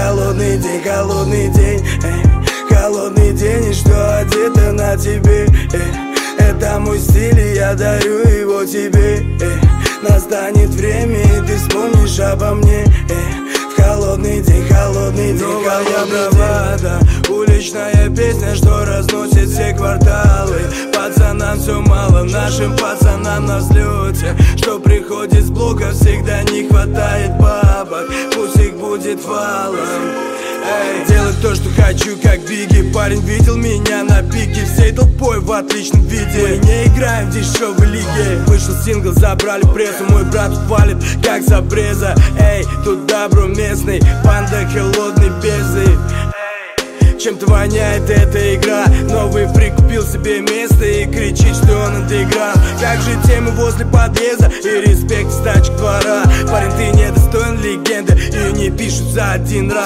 холодный день, холодный день, и что одето на тебе, это мой стиль, и я дарю его тебе. Настанет время, и ты вспомнишь обо мне. В холодный день, новая бравада, уличная песня, что разносит все кварталы. Пацанам все мало, нашим пацанам на взлете, что приходит с блока, всегда не хватает бабок, пусть их будет валом. Делать то, что хочу, как Бигги. Парень видел меня на пике, всей толпой в отличном виде. Мы не играем в дешевой лиге. Вышел сингл, забрали прессу, мой брат валит, как с обреза. Тут добро местный, банда холодной безы. Чем-то воняет эта игра. Новый фрик купил себе место и кричит, что он отыграл. Как же темы возле подъезда и респект с тачек двора. Парень, ты недостоин легенды, и не пишут за один раз.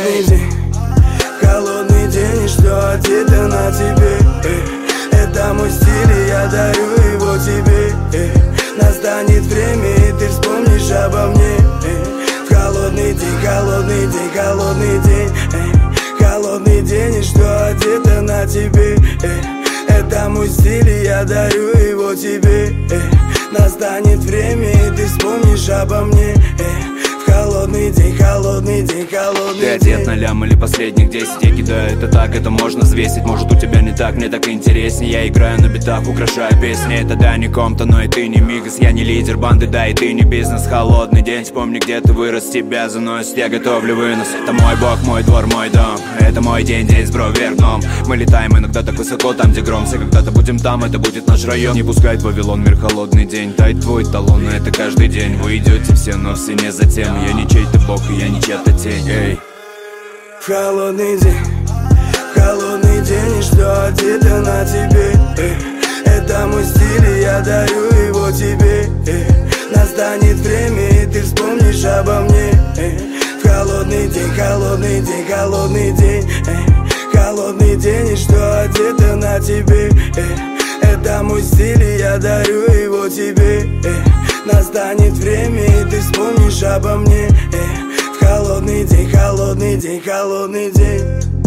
Холодный день, и что одето на тебе, это мой стиль, и я дарю его тебе. Настанет время, и ты вспомнишь обо мне. В холодный день, холодный день, и что одето на тебе, это мой стиль, и я дарю его тебе. Настанет время, и ты вспомнишь обо мне. В холодный день, ты одет на лям или последних 10. Я кидаю это так, это можно взвесить. Может, у тебя не так, мне так интереснее. Я играю на битах, украшаю песни. Это да, не Компта, но и ты не Мигас. Я не лидер банды, да, и ты не бизнес. Холодный день, вспомни, где ты вырос, тебя заносит. Я готовлю вынос. Это мой бог, мой двор, мой дом. Это мой день, день с бро вверх дном. Мы летаем иногда так высоко, там, где гром. Все когда-то будем там, это будет наш район. Не пускает Вавилон, мир холодный день. Дай твой талон, но это каждый день. Вы идете все, но все не за тем. Я не чей-то бог, и я не чья-то тень. В холодный день, и что одето на тебе, это мой стиль, и я дарю его тебе. Настанет время, и ты вспомнишь обо мне. В холодный день, холодный день, и что одето на тебе, это мой стиль, и я дарю его тебе. Настанет время, и ты вспомнишь обо мне. В холодный день, холодный день.